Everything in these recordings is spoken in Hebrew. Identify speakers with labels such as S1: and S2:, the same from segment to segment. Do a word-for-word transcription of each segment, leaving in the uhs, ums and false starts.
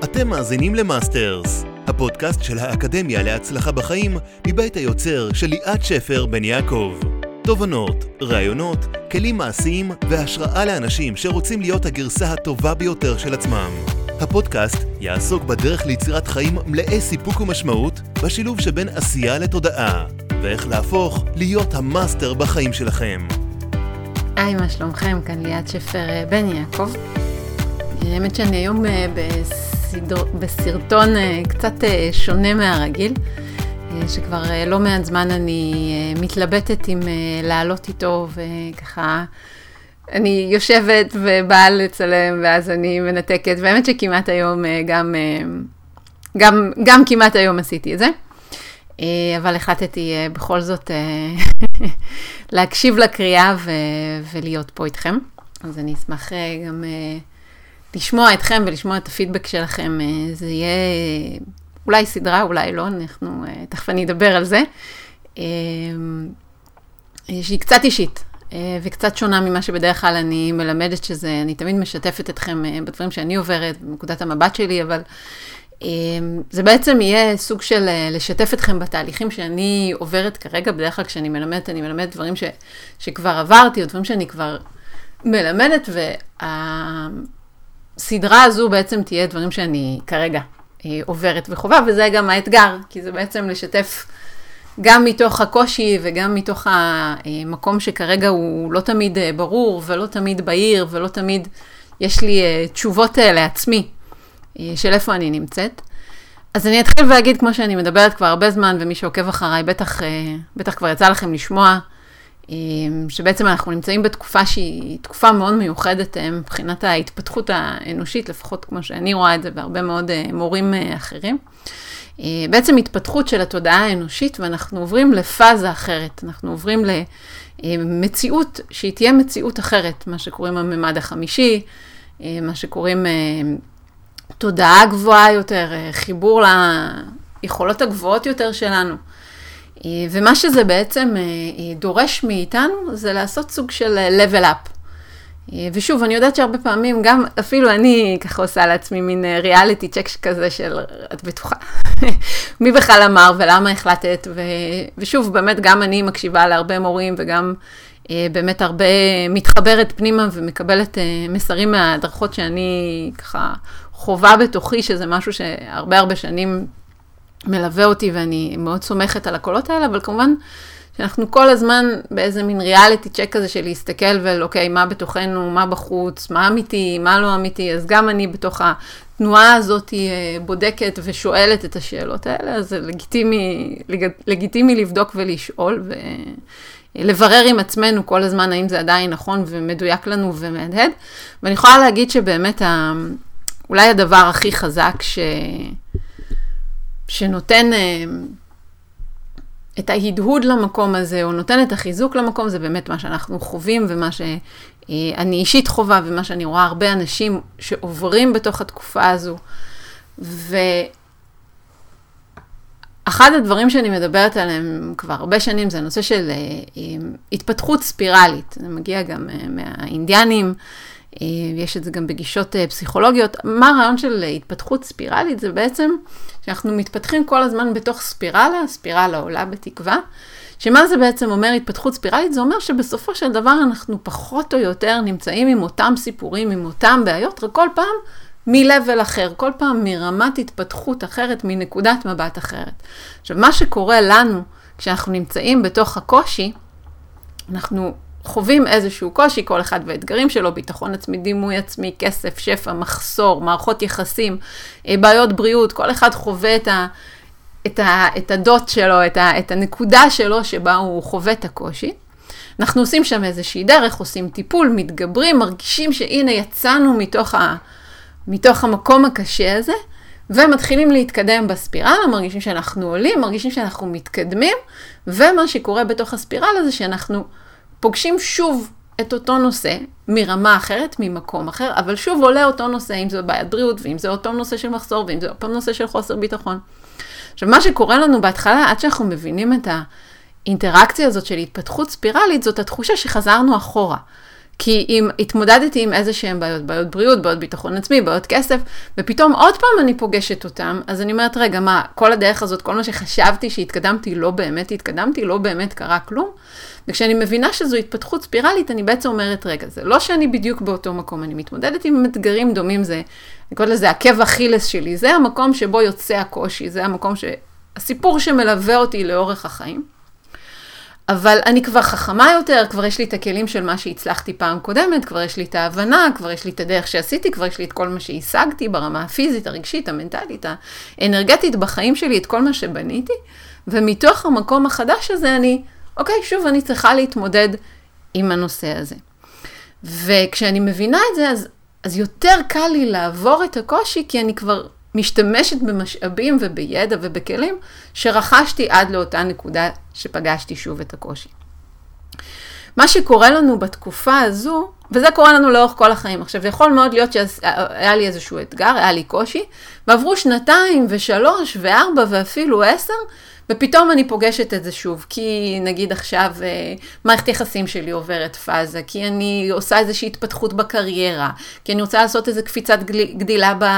S1: אתם מאזינים למאסטרס, הפודקאסט של האקדמיה להצלחה בחיים מבית היוצר של ליאת שפר בן יעקב. תובנות, רעיונות, כלים מעשיים והשראה לאנשים שרוצים להיות הגרסה הטובה ביותר של עצמם. הפודקאסט יעסוק בדרך ליצירת חיים מלאי סיפוק ומשמעות בשילוב שבין עשייה לתודעה, ואיך להפוך להיות המאסטר בחיים שלכם.
S2: היי, מה שלומכם? כאן ליאת שפר בן יעקב. האמת שאני היום בסדור, בסרטון קצת שונה מהרגיל, שכבר לא מעט זמן אני מתלבטת עם לעלות איתו, וככה אני יושבת ובאה לצלם ואז אני מנתקת, והאמת שכמעט היום גם, גם, גם כמעט היום עשיתי את זה, אבל החלטתי בכל זאת להקשיב לקריאה ו- ולהיות פה איתכם. אז אני אשמח גם לשמוע אתכם ולשמוע את הפידבק שלכם. זה יהיה אולי סדרה, אולי לא, אנחנו תכף אני אדבר על זה. שהיא קצת אישית וקצת שונה ממה שבדרך כלל אני מלמדת, שזה, אני תמיד משתפת אתכם בדברים שאני עוברת, בנקודת המבט שלי, אבל זה בעצם יהיה סוג של לשתף אתכם בתהליכים שאני עוברת כרגע. בדרך כלל כשאני מלמדת, אני מלמדת דברים ש, שכבר עברתי, או דברים שאני כבר מלמדת, והסדרה הזו בעצם תהיה דברים שאני כרגע עוברת וחובה, וזה גם האתגר, כי זה בעצם לשתף גם מתוך הקושי, וגם מתוך המקום שכרגע הוא לא תמיד ברור, ולא תמיד בהיר, ולא תמיד יש לי תשובות לעצמי, של איפה אני נמצאת. אז אני אתחיל ואגיד, כמו שאני מדברת כבר הרבה זמן, ומי שעוקב אחריי בטח, בטח כבר יצא לכם לשמוע, שבעצם אנחנו נמצאים בתקופה שהיא תקופה מאוד מיוחדת מבחינת ההתפתחות האנושית, לפחות כמו שאני רואה את זה, והרבה מאוד מורים אחרים. בעצם התפתחות של התודעה האנושית, ואנחנו עוברים לפאזה אחרת, אנחנו עוברים למציאות שהיא תהיה מציאות אחרת, מה שקוראים הממד החמישי, מה שקוראים תודעה גבוהה יותר, חיבור ליכולות הגבוהות יותר שלנו. ומה שזה בעצם דורש מאיתנו, זה לעשות סוג של level up. ושוב, אני יודעת שהרבה פעמים, גם אפילו אני ככה עושה לעצמי מין ריאליטי צ'ק כזה של, את בטוחה, מי בכלל אמר ולמה החלטת, ו... ושוב, באמת גם אני מקשיבה להרבה מורים, וגם באמת הרבה מתחברת פנימה ומקבלת מסרים מהדרכות שאני ככה חובה בתוכי, שזה משהו שהרבה הרבה שנים מלווה אותי, ואני מאוד סומכת על הקולות האלה, אבל כמובן שאנחנו כל הזמן באיזה מין ריאליטי צ'ק כזה של להסתכל ול, אוקיי, מה בתוכנו, מה בחוץ, מה אמיתי, מה לא אמיתי, אז גם אני בתוך התנועה הזאת בודקת ושואלת את השאלות האלה, אז זה לגיטימי, לגיטימי לבדוק ולשאול, ולברר עם עצמנו כל הזמן האם זה עדיין נכון ומדויק לנו ומהדהד. ואני יכולה להגיד שבאמת ה... אולי הדבר הכי חזק ש... שנותן את ההדהוד למקום הזה, או נותן את החיזוק למקום, זה באמת מה שאנחנו חווים, ומה שאני אישית חובה, ומה שאני רואה הרבה אנשים שעוברים בתוך התקופה הזו. ואחד הדברים שאני מדברת עליהם כבר הרבה שנים, זה הנושא של התפתחות ספירלית. זה מגיע גם מהאינדיאנים, יש את זה גם בגישות פסיכולוגיות. מה הרעיון של התפתחות ספירלית? זה בעצם שאנחנו מתפתחים כל הזמן בתוך ספירלה, ספירלה עולה בתקווה. שמה זה בעצם אומר התפתחות ספירלית? זה אומר שבסופו של דבר אנחנו פחות או יותר נמצאים עם אותם סיפורים, עם אותם בעיות, רק כל פעם מלבל אחר, כל פעם מרמת התפתחות אחרת, מנקודת מבט אחרת. עכשיו, מה שקורה לנו כשאנחנו נמצאים בתוך הקושי, אנחנו חווים איזשהו קושי, כל אחד והאתגרים שלו, ביטחון עצמי, דימוי עצמי, כסף, שפע, מחסור, מערכות יחסים, בעיות בריאות, כל אחד חווה את, ה, את, ה, את הדוט שלו, את, ה, את הנקודה שלו שבה הוא חווה את הקושי. אנחנו עושים שם איזושהי דרך, עושים טיפול, מתגברים, מרגישים שהנה יצאנו מתוך, ה, מתוך המקום הקשה הזה, ומתחילים להתקדם בספירלה, מרגישים שאנחנו עולים, מרגישים שאנחנו מתקדמים, ומה שקורה בתוך הספירלה זה שאנחנו פוגשים שוב את אותו נושא מרמה אחרת, ממקום אחר, אבל שוב עולה אותו נושא, אם זה בעיית בריאות, ואם זה אותו נושא של מחסור, ואם זה אותו נושא של חוסר ביטחון. עכשיו, מה שקורה לנו בהתחלה, עד שאנחנו מבינים את האינטראקציה הזאת של התפתחות ספירלית, זאת התחושה שחזרנו אחורה. כי אם התמודדתי עם איזה שהם בעיות, בעיות בריאות, בעיות ביטחון עצמי, בעיות כסף, ופתאום עוד פעם אני פוגשת אותם, אז אני אומרת, רגע, מה, כל הדרך הזאת, כל מה שחשבתי שהתקדמתי, לא באמת התקדמתי, לא באמת קרה כלום. וכשאני מבינה שזו התפתחות ספירלית, אני בעצם אומרת, רגע, זה לא שאני בדיוק באותו מקום, אני מתמודדת עם אתגרים דומים, זה, אני קוראת לזה, עקב אכילס שלי, זה המקום שבו יוצא הקושי, זה המקום ש... הסיפור שמלווה אותי לאורך החיים. אבל אני כבר חכמה יותר, כבר יש לי את הכלים של מה שהצלחתי פעם קודמת, כבר יש לי את ההבנה, כבר יש לי את הדרך שעשיתי, כבר יש לי את כל מה שהשגתי ברמה הפיזית, הרגשית, המנטלית, האנרגטית בחיים שלי, את כל מה שבניתי, ומתוך המקום החדש הזה אני, אוקיי, שוב אני צריכה להתמודד עם הנושא הזה. וכשאני מבינה את זה, אז, אז יותר קל לי לעבור את הקושי, כי אני כבר משתמשת במשאבים ובידע ובכלים שרכשתי עד לאותה נקודה שפגשתי שוב את הקושי. מה שקורה לנו בתקופה הזו, וזה קורה לנו לאורך כל החיים. עכשיו, יכול מאוד להיות שהיה לי איזשהו אתגר, היה לי קושי, ועברו שנתיים ושלוש וארבע ואפילו עשר, ופתאום אני פוגשת את זה שוב, כי נגיד עכשיו מערכת יחסים שלי עוברת פאזה, כי אני עושה איזושהי התפתחות בקריירה, כי אני רוצה לעשות איזו קפיצת גדילה ב...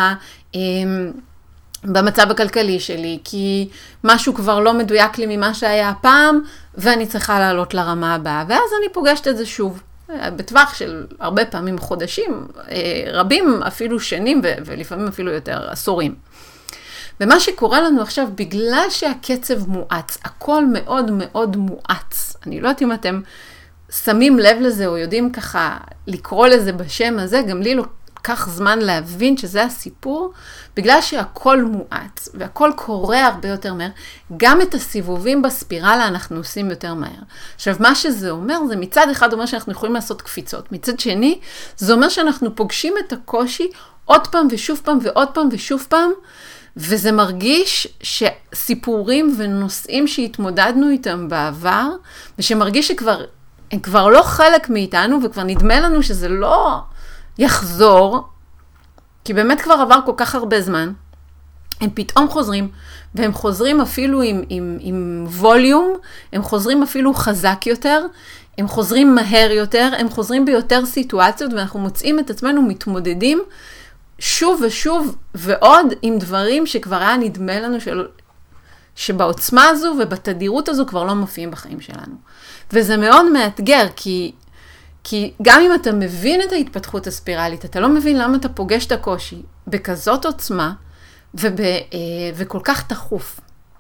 S2: במצב הכלכלי שלי, כי משהו כבר לא מדויק לי ממה שהיה הפעם, ואני צריכה לעלות לרמה הבאה, ואז אני פוגשת את זה שוב, בטווח של הרבה פעמים חודשים, רבים אפילו שנים, ולפעמים אפילו יותר עשורים. ומה שקורה לנו עכשיו, בגלל שהקצב מואץ, הכל מאוד מאוד מואץ, אני לא יודעת אם אתם שמים לב לזה, או יודעים ככה לקרוא לזה בשם הזה, גם לי לא כך זמן להבין שזה הסיפור, בגלל שהכל מואץ, והכל קורה הרבה יותר מהר, גם את הסיבובים בספירלה אנחנו עושים יותר מהר. עכשיו, מה שזה אומר, זה מצד אחד אומר שאנחנו יכולים לעשות קפיצות, מצד שני, זה אומר שאנחנו פוגשים את הקושי עוד פעם ושוב פעם ועוד פעם ושוב פעם, וזה מרגיש שסיפורים ונושאים שהתמודדנו איתם בעבר, ושמרגיש שכבר, הם כבר לא חלק מאיתנו, וכבר נדמה לנו שזה לא יחזור, כי באמת כבר עבר כל כך הרבה זמן, הם פתאום חוזרים, והם חוזרים אפילו עם, עם, עם ווליום, הם חוזרים אפילו חזק יותר, הם חוזרים מהר יותר, הם חוזרים ביותר סיטואציות, ואנחנו מוצאים את עצמנו מתמודדים שוב ושוב ועוד עם דברים שכבר היה נדמה לנו של... שבעוצמה הזו ובתדירות הזו כבר לא מופיעים בחיים שלנו. וזה מאוד מאתגר, כי, כי גם אם אתה מבין את ההתפתחות הספירלית, אתה לא מבין למה אתה פוגש את הקושי בכזאת עוצמה וב, וכל כך תחוף.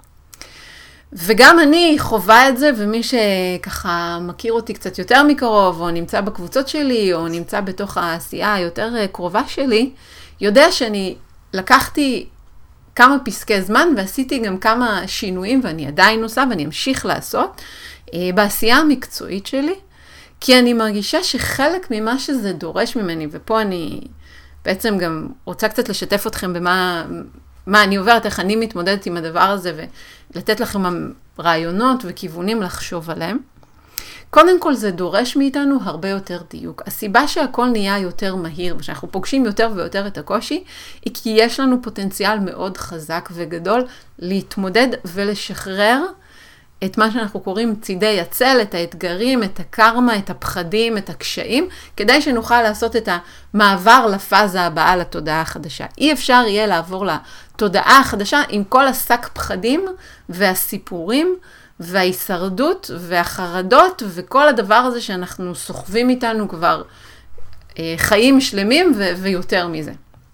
S2: וגם אני חווה את זה, ומי שככה מכיר אותי קצת יותר מקרוב, או נמצא בקבוצות שלי, או נמצא בתוך העשייה היותר קרובה שלי, יודע שאני לקחתי כמה פסקי זמן, ועשיתי גם כמה שינויים, ואני עדיין עושה, ואני אמשיך לעשות, בעשייה המקצועית שלי, כי אני מרגישה שחלק ממה שזה דורש ממני, ופה אני בעצם גם רוצה קצת לשתף אתכם במה מה אני עוברת, איך אני מתמודדת עם הדבר הזה, ולתת לכם רעיונות וכיוונים לחשוב עליהם. קודם כל זה דורש מאיתנו הרבה יותר דיוק. הסיבה שהכל נהיה יותר מהיר, ושאנחנו פוגשים יותר ויותר את הקושי, היא כי יש לנו פוטנציאל מאוד חזק וגדול להתמודד ולשחרר את מה שאנחנו קוראים צידי הצל, את האתגרים, את הקרמה, את הפחדים, את הקשיים, כדי שנוכל לעשות את המעבר לפאזה הבאה לתודעה החדשה. אי אפשר יהיה לעבור לתודעה החדשה עם כל השק פחדים והסיפורים וההישרדות והחרדות וכל הדבר הזה שאנחנו סוחבים איתנו כבר אה, חיים שלמים ו- ויותר מזה.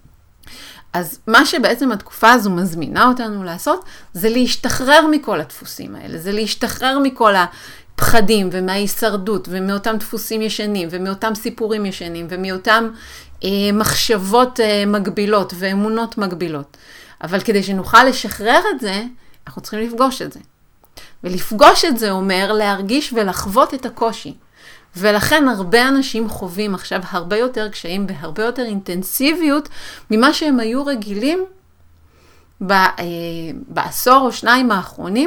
S2: אז מה שבעצם התקופה הזו מזמינה אותנו לעשות, זה להשתחרר מכל הדפוסים האלה, זה להשתחרר מכל הפחדים ומההישרדות ומאותם דפוסים ישנים ומאותם סיפורים ישנים ומאותם אה, מחשבות אה, מגבילות ואמונות מגבילות. אבל כדי שנוכל לשחרר את זה, אנחנו צריכים לפגוש את זה. ולפגוש את זה אומר להרגיש ולחוות את הקושי. ולכן הרבה אנשים חווים עכשיו הרבה יותר קשיים והרבה יותר אינטנסיביות ממה שהם היו רגילים בעשור או שניים האחרונים.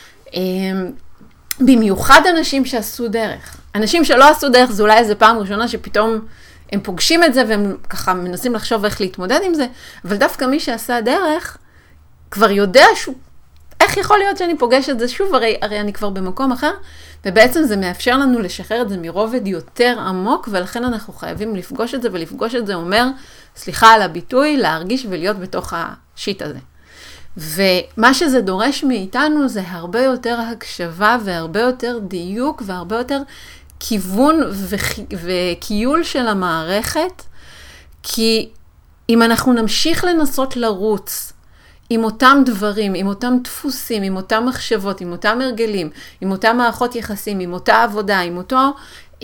S2: במיוחד אנשים שעשו דרך. אנשים שלא עשו דרך, זה אולי איזה פעם ראשונה שפתאום הם פוגשים את זה והם ככה מנסים לחשוב איך להתמודד עם זה, אבל דווקא מי שעשה דרך כבר יודע שהוא איך יכול להיות שאני פוגש את זה שוב? הרי, הרי אני כבר במקום אחר, ובעצם זה מאפשר לנו לשחרר את זה מרובד יותר עמוק, ולכן אנחנו חייבים לפגוש את זה, ולפגוש את זה אומר, סליחה על הביטוי, להרגיש ולהיות בתוך השיט הזה. ומה שזה דורש מאיתנו זה הרבה יותר הקשבה, והרבה יותר דיוק, והרבה יותר כיוון וקיול של המערכת, כי אם אנחנו נמשיך לנסות לרוץ עם אותם דברים, עם אותם דפוסים, עם אותם מחשבות, עם אותם הרגלים, עם אותם מערכות יחסים, עם אותה עבודה, עם אותו אה,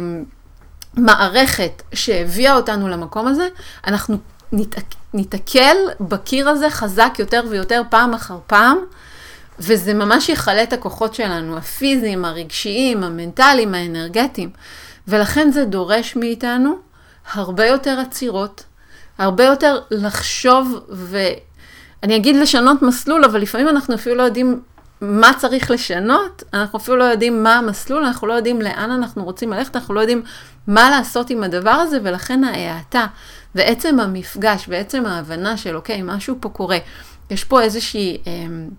S2: מערכת שהביאה אותנו למקום הזה, אנחנו נת, נתקל בקיר הזה חזק יותר ויותר פעם אחר פעם, וזה ממש יחלה את הכוחות שלנו, הפיזיים, הרגשיים, המנטליים, האנרגטיים. ולכן זה דורש מאיתנו הרבה יותר עצירות, הרבה יותר לחשוב, ואני אגיד לשנות מסלול, אבל לפעמים אנחנו אפילו לא יודעים מה צריך לשנות, אנחנו אפילו לא יודעים מה המסלול, אנחנו לא יודעים לאן אנחנו רוצים ללכת, אנחנו לא יודעים מה לעשות עם הדבר הזה, ולכן ההאטה, ועצם המפגש, ועצם ההבנה של אוקיי, משהו פה קורה, יש פה איזושהי אה,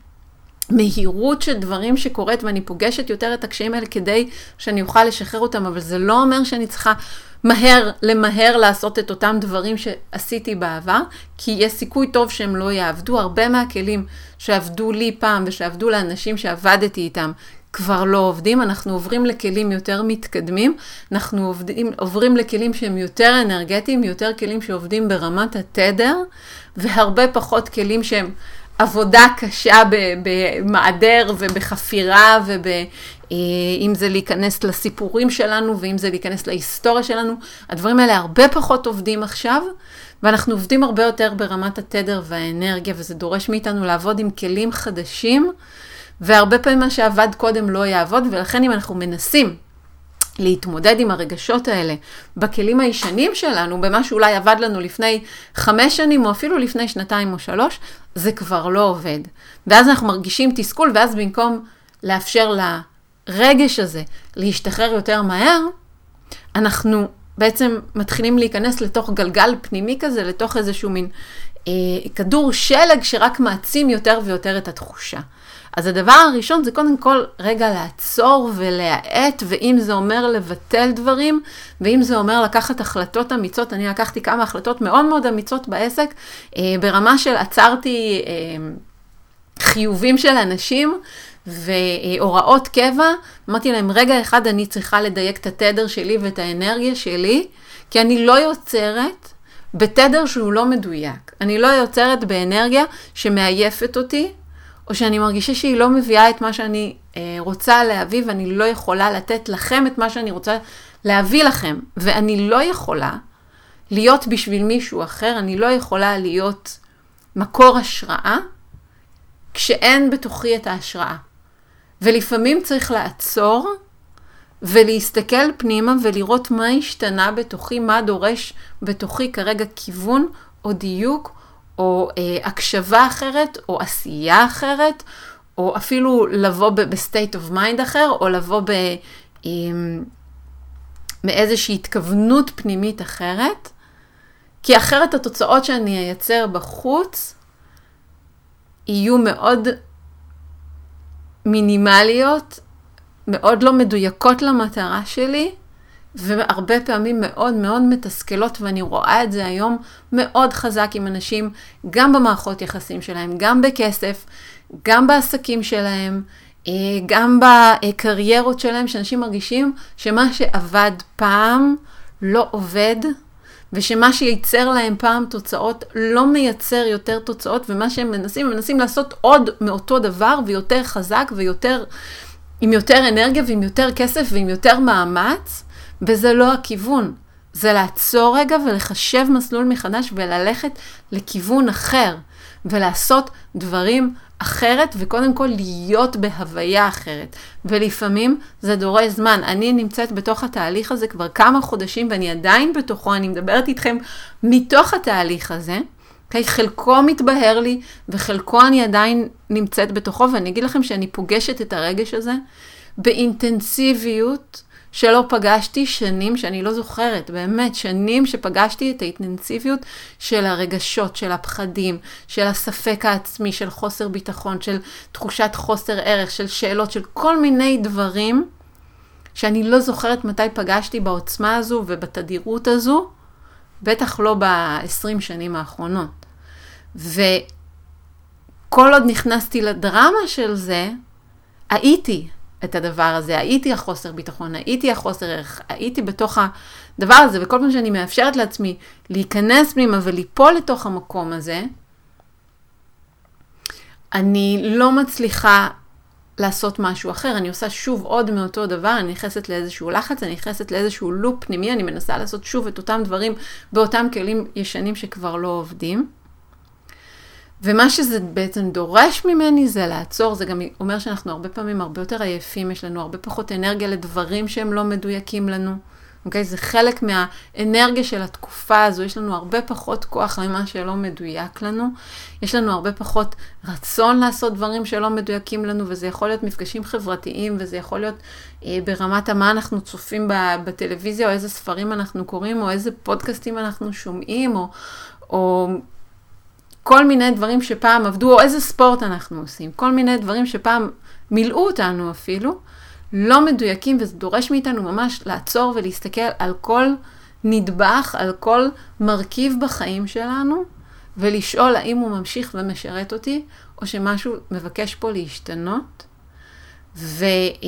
S2: מהירות של דברים שקורית, ואני פוגשת יותר את הקשיים האלה כדי שאני אוכל לשחרר אותם, אבל זה לא אומר שאני צריכה מהר, למהר לעשות את אותם דברים שעשיתי בעבר, כי יש סיכוי טוב שהם לא יעבדו. הרבה מהכלים שעבדו לי פעם ושעבדו לאנשים שעבדתי איתם כבר לא עובדים. אנחנו עוברים לכלים יותר מתקדמים, אנחנו עובדים, עוברים לכלים שהם יותר אנרגטיים, יותר כלים שעובדים ברמת התדר, והרבה פחות כלים שהם עבודה קשה במעדר ובחפירה וב... אם זה להיכנס לסיפורים שלנו, ואם זה להיכנס להיסטוריה שלנו, הדברים האלה הרבה פחות עובדים עכשיו, ואנחנו עובדים הרבה יותר ברמת התדר והאנרגיה, וזה דורש מאיתנו לעבוד עם כלים חדשים, והרבה פעמים מה שעבד קודם לא יעבוד, ולכן אם אנחנו מנסים להתמודד עם הרגשות האלה בכלים הישנים שלנו, במה שאולי עבד לנו לפני חמש שנים, או אפילו לפני שנתיים או שלוש, זה כבר לא עובד. ואז אנחנו מרגישים תסכול, ואז במקום לאפשר לה רגש הזה להשתחרר יותר מהר, אנחנו בעצם מתחילים להיכנס לתוך גלגל פנימי כזה, לתוך איזשהו מין אה, כדור שלג שרק מעצים יותר ויותר את התחושה. אז הדבר הראשון זה קודם כל רגע לעצור ולהעט, ואם זה אומר לבטל דברים, ואם זה אומר לקחת החלטות אמיצות, אני לקחתי כמה החלטות מאוד מאוד אמיצות בעסק, אה, ברמה של עצרתי אה, חיובים של אנשים, והוראות קבע, אמרתי להם, רגע אחד אני צריכה לדייק את התדר שלי ואת האנרגיה שלי, כי אני לא יוצרת בתדר שהוא לא מדויק. אני לא יוצרת באנרגיה שמעייפת אותי, או שאני מרגישה שהיא לא מביאה את מה שאני אה, רוצה להביא, ואני לא יכולה לתת לכם את מה שאני רוצה להביא לכם. ואני לא יכולה להיות בשביל מישהו אחר, אני לא יכולה להיות מקור השראה, כשאין בתוכי את ההשראה. ולפעמים צריך לעצור ולהסתכל פנימה ולראות מה השתנה בתוכי, מה דורש בתוכי כרגע כיוון או דיוק או אה, הקשבה אחרת או עשייה אחרת, או אפילו לבוא בסטייט אוף מיינד אחר, או לבוא ב, אה, מאיזושהי התכוונות פנימית אחרת, כי אחרת התוצאות שאני אייצר בחוץ יהיו מאוד מינימליות, מאוד לא מדויקות למטרה שלי, והרבה פעמים מאוד מאוד מתסכלות, ואני רואה את זה היום מאוד חזק עם אנשים, גם במערכות יחסים שלהם, גם בכסף, גם בעסקים שלהם, גם בקריירות שלהם, שאנשים מרגישים שמה שעבד פעם לא עובד, ושמה שייצר להם פעם תוצאות לא מייצר יותר תוצאות, ומה שהם מנסים, הם מנסים לעשות עוד מאותו דבר, ויותר חזק, ויותר, עם יותר אנרגיה, ועם יותר כסף, ועם יותר מאמץ, וזה לא הכיוון. זה לעצור רגע ולחשב מסלול מחדש, וללכת לכיוון אחר, ולעשות דברים אחרת, וקודם כל להיות בהוויה אחרת. ולפעמים זה דורש זמן. אני נמצאת בתוך התהליך הזה כבר כמה חודשים, ואני עדיין בתוכו, אני מדברת איתכם מתוך התהליך הזה, כי חלקו מתבהר לי, וחלקו אני עדיין נמצאת בתוכו, ואני אגיד לכם שאני פוגשת את הרגש הזה באינטנסיביות שלא פגשתי, שנים שאני לא זוכרת, באמת שנים שפגשתי את האינטנסיביות של הרגשות, של הפחדים, של הספק העצמי, של חוסר ביטחון, של תחושת חוסר ערך, של שאלות, של כל מיני דברים שאני לא זוכרת מתי פגשתי בעוצמה הזו ובתדירות הזו, בטח לא ב-עשרים שנים האחרונות. וכל עוד נכנסתי לדרמה של זה, הייתי את הדבר הזה, הייתי החוסר ביטחון, הייתי החוסר ערך, הייתי בתוך הדבר הזה, וכל פעם שאני מאפשרת לעצמי להיכנס פנימה וליפול לתוך המקום הזה, אני לא מצליחה לעשות משהו אחר, אני עושה שוב עוד מאותו דבר, אני נכנסת לאיזשהו לחץ, אני נכנסת לאיזשהו לופ פנימי, אני מנסה לעשות שוב את אותם דברים באותם כלים ישנים שכבר לא עובדים. ומה שזה בעצם דורש ממני זה לעצור, זה גם אומר שאנחנו הרבה פעמים הרבה יותר עייפים, יש לנו הרבה פחות אנרגיה לדברים שהם לא מדויקים לנו. אוקיי? זה חלק מהאנרגיה של התקופה הזו, יש לנו הרבה פחות כוח למה שלא מדויק לנו, יש לנו הרבה פחות רצון לעשות דברים שלא מדויקים לנו, וזה יכול להיות מפגשים חברתיים, וזה יכול להיות אה, ברמת מה אנחנו צופים בטלוויזיה, או איזה ספרים אנחנו קוראים, או איזה פודקאסטים אנחנו שומעים, או, או כל מיני דברים שפעם עבדו, או איזה ספורט אנחנו עושים, כל מיני דברים שפעם מילאו אותנו אפילו, לא מדויקים, וזה דורש מאיתנו ממש לעצור ולהסתכל על כל נדבך, על כל מרכיב בחיים שלנו, ולשאול האם הוא ממשיך ומשרת אותי, או שמשהו מבקש פה להשתנות, ו,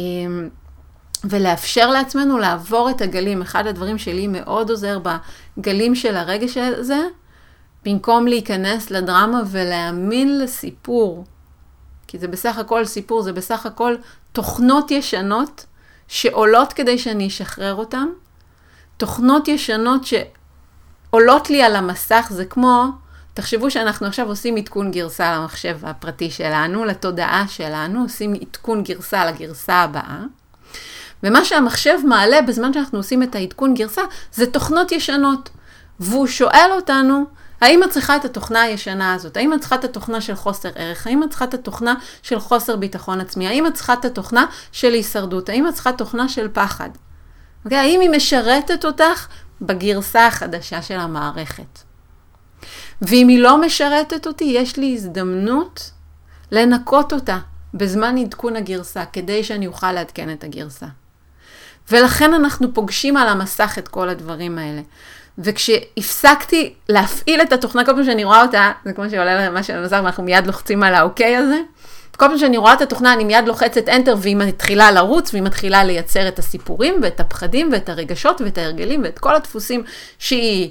S2: ולאפשר לעצמנו לעבור את הגלים. אחד הדברים שלי מאוד עוזר בגלים של הרגש הזה, במקום להיכנס לדרמה ולהאמין לסיפור, כי זה בסך הכל סיפור, זה בסך הכל תוכנות ישנות שעולות כדי שאני אשחרר אותן. תוכנות ישנות שעולות לי על המסך, זה כמו, תחשבו שאנחנו עכשיו עושים עדכון גרסה למחשב הפרטי שלנו, לתודעה שלנו, עושים עדכון גרסה לגרסה הבאה. ומה שהמחשב מעלה בזמן שאנחנו עושים את העדכון גרסה, זה תוכנות ישנות. והוא שואל אותנו, האם את צריכה את התוכנה הישנה הזאת? האם את צריכה את התוכנה של חוסר ערך? האם את צריכה את התוכנה של חוסר ביטחון עצמי? האם את צריכה את התוכנה של הישרדות? האם את צריכה את התוכנה של פחד? אוקיי? האם היא משרתת אותך בגרסה החדשה של המערכת? ואם היא לא משרתת אותי, יש לי הזדמנות לנקות אותה בזמן עדכון הגרסה, כדי שאני אוכל לעדכן את הגרסה. ולכן אנחנו פוגשים על המסך את כל הדברים האלה. וכשהפסקתי להפעיל את התוכנה, כל פעם שאני רואה אותה, זה כמו שעולה למה של המסך, ואנחנו מיד לוחצים על האוקיי הזה, כל פעם שאני רואה את התוכנה, אני מיד לוחצת Enter, והיא מתחילה לרוץ, והיא מתחילה לייצר את הסיפורים, ואת הפחדים, ואת הרגשות, ואת ההרגלים, ואת כל הדפוסים שהיא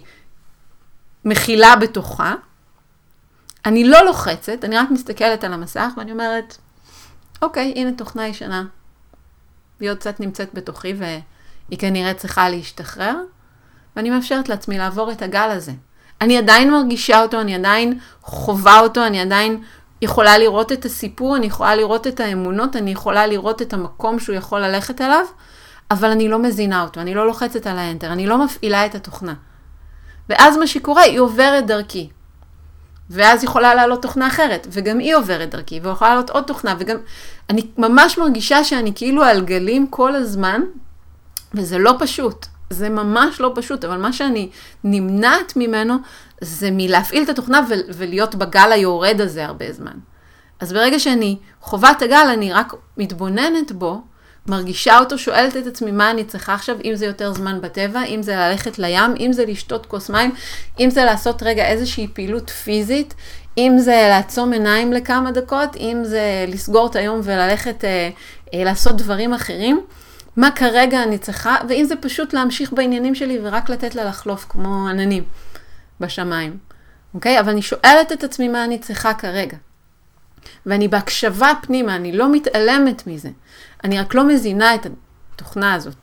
S2: מכילה בתוכה. אני לא לוחצת, אני רק מסתכלת על המסך, ואני אומרת, אוקיי, הנה תוכנה ישנה. היא עוד קצת נמצאת בתוכי, והיא כנראה צריכה להשתחרר, ואני מאפשרת לעצמי לעבור את הגל הזה. אני עדיין מרגישה אותו, אני עדיין חובה אותו, אני עדיין יכולה לראות את הסיפור, אני יכולה לראות את האמונות, אני יכולה לראות את המקום שהוא יכול ללכת אליו, אבל אני לא מזינה אותו, אני לא לוחצת על האנטר, אני לא מפעילה את התוכנה. ואז מה שקורה, היא עוברת דרכי. ואז יכולה לעלות תוכנה אחרת, וגם היא עוברת דרכי, ויכולה לעלות עוד תוכנה, וגם אני ממש מרגישה שאני כאילו על גלים כל הזמן, וזה לא פשוט. זה ממש לא פשוט, אבל מה שאני נמנעת ממנו, זה מלהפעיל את התוכנה ו- ולהיות בגל היורד הזה הרבה זמן. אז ברגע שאני חובת הגל, אני רק מתבוננת בו, מרגישה אותו, שואלת את עצמי מה אני צריכה עכשיו, אם זה יותר זמן בטבע, אם זה ללכת לים, אם זה לשתות כוס מים, אם זה לעשות רגע איזושהי פעילות פיזית, אם זה לעצום עיניים לכמה דקות, אם זה לסגור את היום וללכת אה, אה, לעשות דברים אחרים, מה כרגע אני צריכה, ואם זה פשוט להמשיך בעניינים שלי ורק לתת לה לחלוף כמו עננים בשמיים. אוקיי? אבל אני שואלת את עצמי מה אני צריכה כרגע. ואני בהקשבה פנימה, אני לא מתעלמת מזה. אני רק לא מזינה את התוכנה הזאת.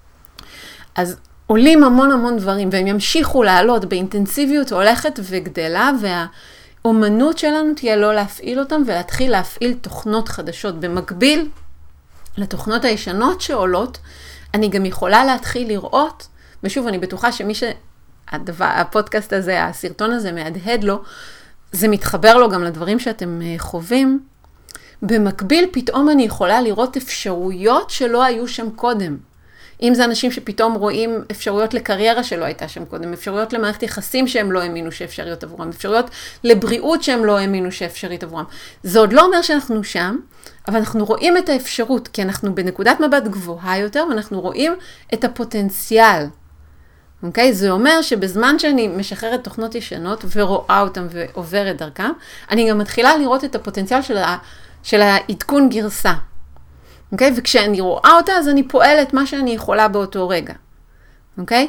S2: אז עולים המון המון דברים, והם ימשיכו לעלות באינטנסיביות הולכת וגדלה, והאומנות שלנו תהיה לא להפעיל אותם, ולהתחיל להפעיל תוכנות חדשות. במקביל לתוכנות הישנות שעולות, אני גם יכולה להתחיל לראות, ושוב, אני בטוחה שמי שהדבר, הפודקאסט הזה, הסרטון הזה מהדהד לו, זה מתחבר לו גם לדברים שאתם חווים. במקביל, פתאום אני יכולה לראות אפשרויות שלא היו שם קודם. אם זה אנשים שפתאום רואים אפשרויות לקריירה שלא הייתה שם קודם, אפשרויות למערכת יחסים שהם לא האמינו שאפשריות עבורם, אפשרויות לבריאות שהם לא האמינו שאפשרית עבורם. זה עוד לא אומר שאנחנו שם, אבל אנחנו רואים את האפשרות, כי אנחנו בנקודת מבט גבוהה יותר, ואנחנו רואים את הפוטנציאל. אוקיי? זה אומר שבזמן שאני משחררת תוכנות ישנות ורואה אותם ועוברת דרכם, אני גם מתחילה לראות את הפוטנציאל של, ה, של העדכון גרסה. אוקיי? וכשאני רואה אותה, אז אני פועלת מה שאני יכולה באותו רגע. אוקיי?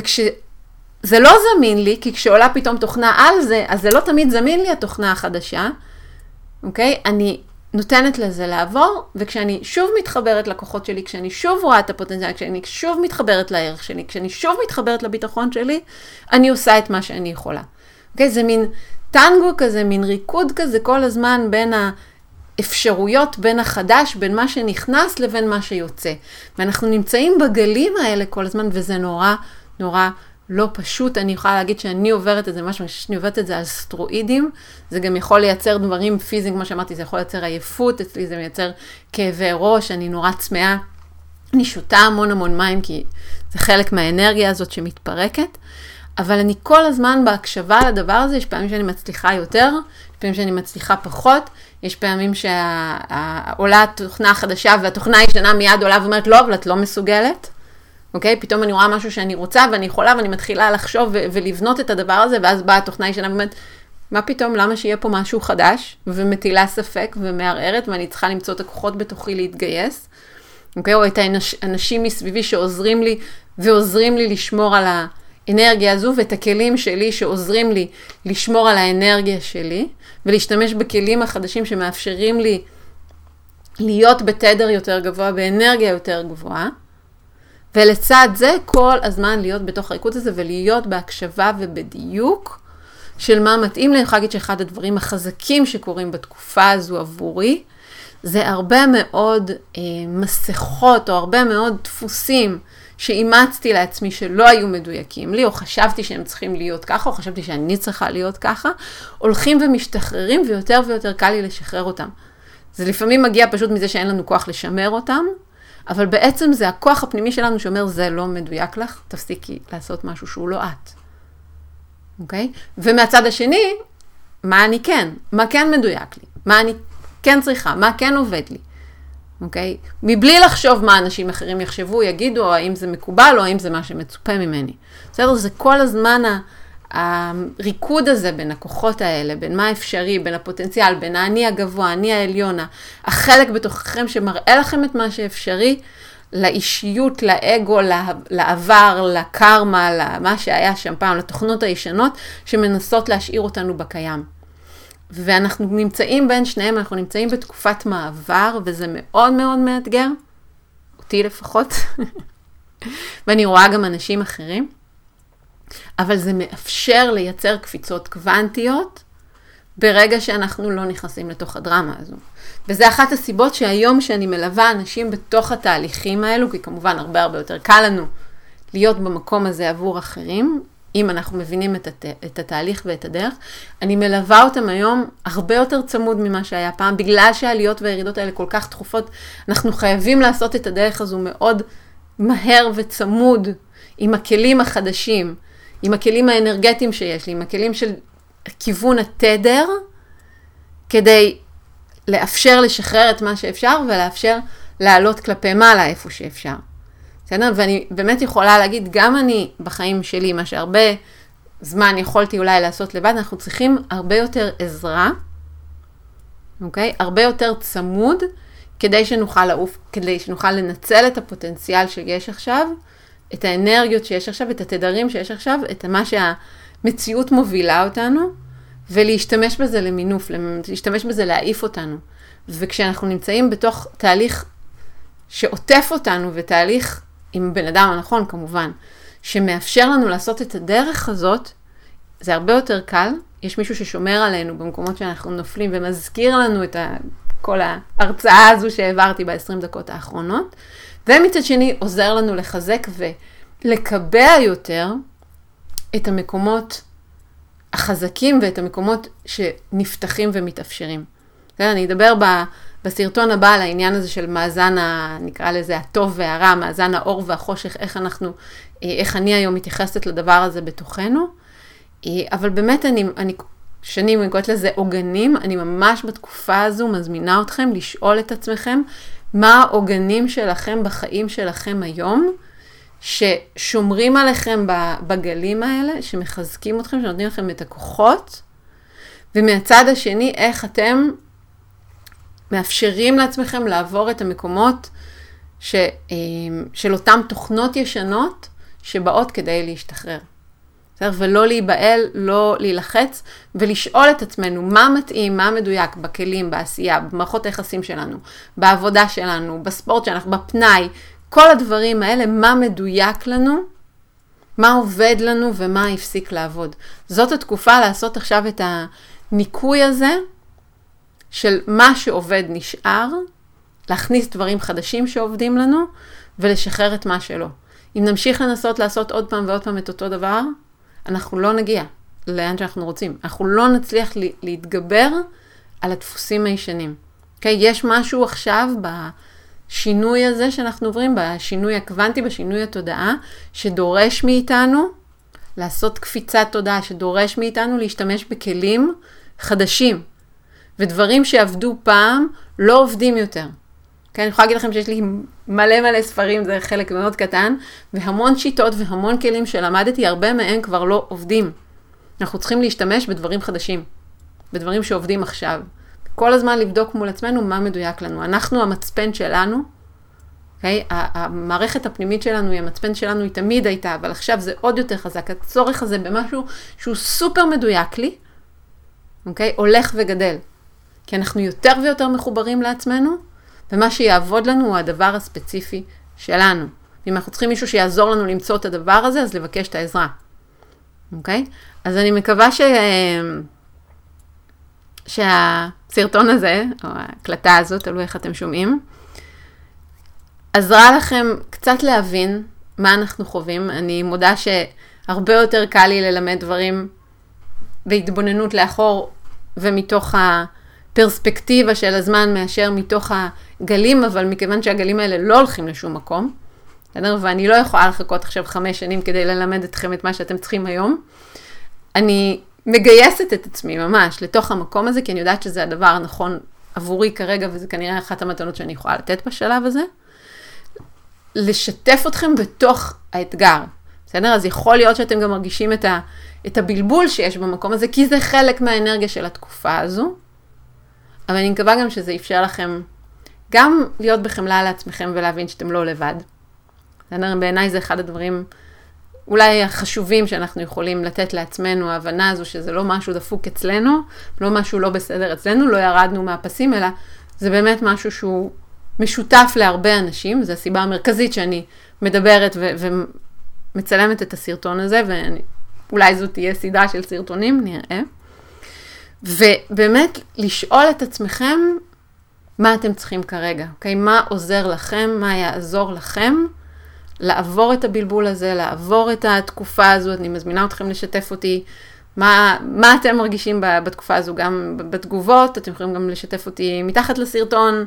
S2: וכשזה לא זמין לי, כי כשעולה פתאום תוכנה על זה, אז זה לא תמיד זמין לי התוכנה החדשה. אוקיי? אני נותנת לזה לעבור, וכשאני שוב מתחברת לכוחות שלי, כשאני שוב רואה את הפוטנציאל, כשאני שוב מתחברת לערך שלי, כשאני שוב מתחברת לביטחון שלי, אני עושה את מה שאני יכולה. אוקיי? זה מין טנגו כזה, מין ריקוד כזה כל הזמן בין האפשרויות, בין החדש, בין מה שנכנס לבין מה שיוצא. ואנחנו נמצאים בגלים האלה כל הזמן, וזה נורא, נורא לא פשוט. אני יכולה להגיד שאני עוברת את זה, משהו שאני עוברת את זה על סטרואידים, זה גם יכול לייצר דברים פיזיים, כמו שאמרתי, זה יכול לייצר עייפות, אצלי זה מייצר כאבי ראש, אני נורא צמאה, אני שותה המון המון מים, כי זה חלק מהאנרגיה הזאת שמתפרקת, אבל אני כל הזמן בהקשבה לדבר הזה, יש פעמים שאני מצליחה יותר, יש פעמים שאני מצליחה פחות, יש פעמים שעולה התוכנה החדשה, והתוכנה הישנה מיד עולה ואומרת, לא, אבל את לא מסוגלת, אוקיי? פתאום אני רואה משהו שאני רוצה ואני יכולה ואני מתחילה לחשוב ו- ולבנות את הדבר הזה, ואז באה התוכנה ישנה ואומרת, מה פתאום? למה שיהיה פה משהו חדש? ומטילה ספק ומערערת, ואני צריכה למצוא את הכוחות בתוכי להתגייס. אוקיי? או את האנשים מסביבי שעוזרים לי, ועוזרים לי לשמור על האנרגיה הזו, ואת הכלים שלי שעוזרים לי לשמור על האנרגיה שלי, ולהשתמש בכלים החדשים שמאפשרים לי להיות בתדר יותר גבוה, באנרגיה יותר גבוהה. ולצד זה, כל הזמן להיות בתוך הריקוד הזה, ולהיות בהקשבה ובדיוק של מה מתאים לי. אני יכולה להגיד שאחד הדברים החזקים שקורים בתקופה הזו עבורי, זה הרבה מאוד אה, מסכות, או הרבה מאוד דפוסים שאימצתי לעצמי שלא היו מדויקים לי, או חשבתי שהם צריכים להיות ככה, או חשבתי שאני צריכה להיות ככה, הולכים ומשתחררים, ויותר ויותר קל לי לשחרר אותם. זה לפעמים מגיע פשוט מזה שאין לנו כוח לשמר אותם, אבל בעצם זה הכוח הפנימי שלנו שאומר, זה לא מדויק לך, תפסיקי לעשות משהו שהוא לא את. אוקיי? ומהצד השני, מה אני כן? מה כן מדויק לי? מה אני כן צריכה? מה כן עובד לי? אוקיי? מבלי לחשוב מה אנשים אחרים יחשבו, יגידו, או האם זה מקובל, או האם זה מה שמצופה ממני. בסדר? זה כל הזמן הריקוד הזה בין הכוחות האלה, בין מה אפשרי, בין הפוטנציאל, בין האני הגבוה, האני העליונה, החלק בתוככם שמראה לכם את מה שאפשרי, לאישיות, לאגו, לעבר, לקרמה, למה שהיה שם פעם, לתוכנות הישנות, שמנסות להשאיר אותנו בקיים. ואנחנו נמצאים בין שניהם, אנחנו נמצאים בתקופת מעבר, וזה מאוד מאוד מאתגר, אותי לפחות, ואני רואה גם אנשים אחרים, אבל זה מאפשר לייצר קפיצות קוונטיות, ברגע שאנחנו לא נכנסים לתוך הדרמה הזו. וזה אחת הסיבות שהיום שאני מלווה אנשים בתוך התהליכים האלו, כי כמובן הרבה הרבה יותר קל לנו להיות במקום הזה עבור אחרים, אם אנחנו מבינים את, הת... את התהליך ואת הדרך, אני מלווה אותם היום הרבה יותר צמוד ממה שהיה פעם, בגלל שהעליות והירידות האלה כל כך תכופות, אנחנו חייבים לעשות את הדרך הזו מאוד מהר וצמוד, עם הכלים החדשים, עם הכלים האנרגטיים שיש לי, עם הכלים של כיוון התדר, כדי לאפשר לשחרר את מה שאפשר, ולאפשר לעלות כלפי מעלה איפה שאפשר. בסדר? ואני באמת יכולה להגיד, גם אני בחיים שלי, מה שהרבה זמן יכולתי אולי לעשות לבד, אנחנו צריכים הרבה יותר עזרה, אוקיי? הרבה יותר צמוד, כדי שנוכל לעוף, כדי שנוכל לנצל את הפוטנציאל שיש עכשיו, את האנרגיות שיש עכשיו, את התדרים שיש עכשיו, את מה שהמציאות מובילה אותנו, ולהשתמש בזה למינוף, להשתמש בזה להעיף אותנו. וכשאנחנו נמצאים בתוך תהליך שעוטף אותנו, ותהליך עם בן אדם הנכון כמובן, שמאפשר לנו לעשות את הדרך הזאת, זה הרבה יותר קל. יש מישהו ששומר עלינו במקומות שאנחנו נופלים, ומזכיר לנו את ה... כל ההרצאה הזו שהעברתי ב-עשרים דקות האחרונות, ומצד שני עוזר לנו לחזק ולקבע יותר את המקומות החזקים ואת המקומות שנפתחים ומתאפשרים. אני אדבר ב, בסרטון הבא על העניין הזה של מאזן, ה, נקרא לזה הטוב והרע, מאזן האור והחושך, איך אנחנו, איך אני היום מתייחסת לדבר הזה בתוכנו. אבל באמת אני, אני שנים מגעות לזה עוגנים, אני ממש בתקופה הזו מזמינה אתכם לשאול את עצמכם, מה העוגנים שלכם בחיים שלכם היום, ששומרים עליכם בגלים האלה, שמחזקים אתכם, שנותנים לכם את הכוחות, ומהצד השני, איך אתם מאפשרים לעצמכם לעבור את המקומות ש, של אותם תוכנות ישנות, שבאות כדי להשתחרר. ולא להיבעל, לא להילחץ, ולשאול את עצמנו מה מתאים, מה מדויק בכלים, בעשייה, במערכות היחסים שלנו, בעבודה שלנו, בספורט שלנו, בפנאי, כל הדברים האלה, מה מדויק לנו, מה עובד לנו ומה הפסיק לעבוד. זאת התקופה לעשות עכשיו את הניקוי הזה, של מה שעובד נשאר, להכניס דברים חדשים שעובדים לנו, ולשחרר את מה שלא. אם נמשיך לנסות לעשות עוד פעם ועוד פעם את אותו דבר, אנחנו לא נגיע לאן שאנחנו רוצים. אנחנו לא נצליח להתגבר על הדפוסים הישנים. Okay? יש משהו עכשיו בשינוי הזה שאנחנו עוברים, בשינוי הקוונטי, בשינוי התודעה, שדורש מאיתנו לעשות קפיצת תודעה, שדורש מאיתנו להשתמש בכלים חדשים. ודברים שעבדו פעם לא עובדים יותר. Okay? אני יכולה להגיד לכם שיש לי מלא מלא ספרים, זה חלק מאוד קטן, והמון שיטות והמון כלים שלמדתי, הרבה מהם כבר לא עובדים. אנחנו צריכים להשתמש בדברים חדשים, בדברים שעובדים עכשיו. כל הזמן לבדוק מול עצמנו מה מדויק לנו. אנחנו המצפן שלנו, okay? המערכת הפנימית שלנו היא המצפן שלנו, היא תמיד הייתה, אבל עכשיו זה עוד יותר חזק. הצורך הזה במשהו שהוא סופר מדויק לי, okay? הולך וגדל. כי אנחנו יותר ויותר מחוברים לעצמנו, ומה שיעבוד לנו הוא הדבר הספציפי שלנו. ואם אנחנו צריכים מישהו שיעזור לנו למצוא את הדבר הזה, אז לבקש את העזרה. אוקיי? אז אני מקווה ש... שהסרטון הזה, או ההקלטה הזאת, תלוי איך אתם שומעים, עזרה לכם קצת להבין מה אנחנו חווים. אני מודה שהרבה יותר קל לי ללמד דברים בהתבוננות לאחור, ומתוך ה... פרספקטיבה של הזמן מאשר מתוך הגלים, אבל מכיוון שהגלים האלה לא הולכים לשום מקום, ואני לא יכולה לחכות עכשיו חמש שנים כדי ללמד אתכם את מה שאתם צריכים היום, אני מגייסת את עצמי ממש לתוך המקום הזה, כי אני יודעת שזה הדבר הנכון עבורי כרגע, וזה כנראה אחת המתנות שאני יכולה לתת בשלב הזה, לשתף אתכם בתוך האתגר. בסדר? אז יכול להיות שאתם גם מרגישים את, ה, את הבלבול שיש במקום הזה, כי זה חלק מהאנרגיה של התקופה הזו, אבל אני מקווה גם שזה אפשר לכם גם להיות בחמלה לעצמכם ולהבין שאתם לא לבד. בעיניי זה אחד הדברים אולי החשובים שאנחנו יכולים לתת לעצמנו, ההבנה הזו שזה לא משהו דפוק אצלנו, לא משהו לא בסדר אצלנו, לא ירדנו מהפסים, אלא זה באמת משהו שהוא משותף להרבה אנשים, זו הסיבה המרכזית שאני מדברת ו- ומצלמת את הסרטון הזה, ואולי זו תהיה סדרה של סרטונים, נראה. ובאמת לשאול את עצמכם מה אתם צריכים כרגע, אוקיי? מה עוזר לכם, מה יעזור לכם לעבור את הבלבול הזה, לעבור את התקופה הזו. אני מזמינה אתכם לשתף אותי מה, מה אתם מרגישים בתקופה הזו, גם בתגובות, אתם יכולים גם לשתף אותי מתחת לסרטון,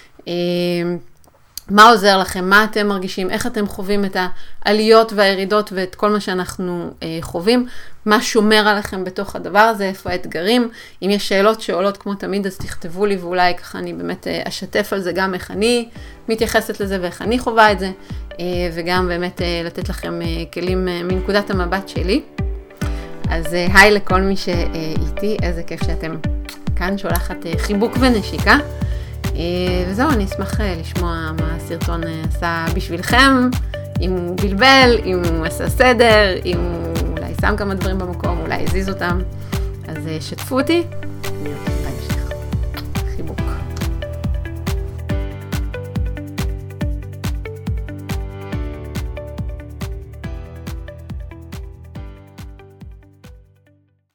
S2: מה עוזר לכם, מה אתם מרגישים, איך אתם חווים את העליות והירידות ואת כל מה שאנחנו אה, חווים, מה שומר עליכם בתוך הדבר הזה, איפה האתגרים. אם יש שאלות שעולות כמו תמיד, אז תכתבו לי, ואולי ככה אני באמת אה, אשתף על זה גם איך אני מתייחסת לזה ואיך אני חווה את זה, אה, וגם באמת אה, לתת לכם אה, כלים אה, מנקודת המבט שלי. אז אה, היי לכל מי שאיתי, איזה כיף שאתם כאן, שולחת אה, חיבוק ונשיקה. וזהו, אני אשמח לשמוע מה הסרטון עשה בשבילכם, אם הוא בלבל, אם הוא עשה סדר, אם הוא אולי שם כמה דברים במקום, אולי הזיז אותם, אז שתפו אותי.